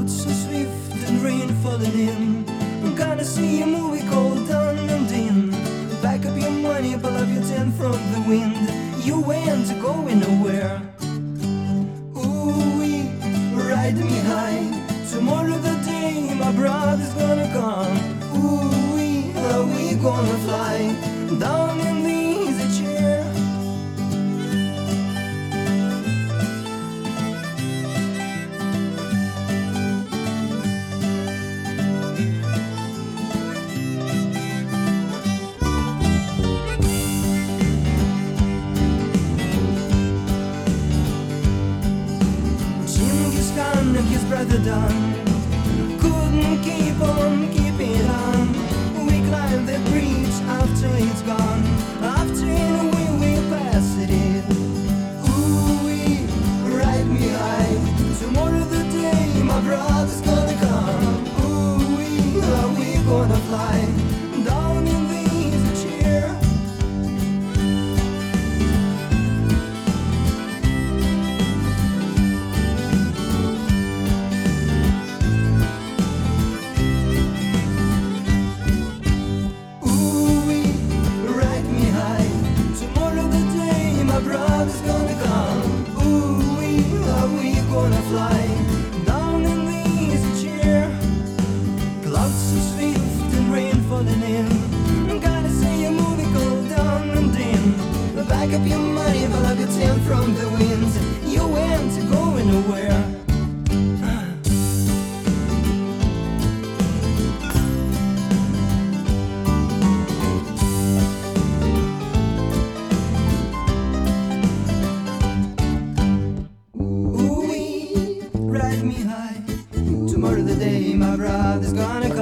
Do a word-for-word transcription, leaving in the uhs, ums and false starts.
Clouds so swift and rain falling in. I'm gonna see a movie called Down and In. Pack up your money, pull up your tent from the wind. You ain't going nowhere. Ooh, ride me high. Tomorrow the day my brother's gonna come. Ooh, are we gonna fly down in the easy chair? Genghis Khan and his brother Don couldn't keep on keeping on. We climb the bridge after it's gone. After in a way we pass it in. Ooh, ride me high. Tomorrow the day my brother's gonna come. Ooh, are we gonna fly down in the easy chair? Gonna fly down in the easy chair. Clouds so swift and rain falling in. I'm gonna see a movie called Down and In. Back up your money, pull up your tent from the winds. You ain't going nowhere. Ride me high. Tomorrow the day my brother's gonna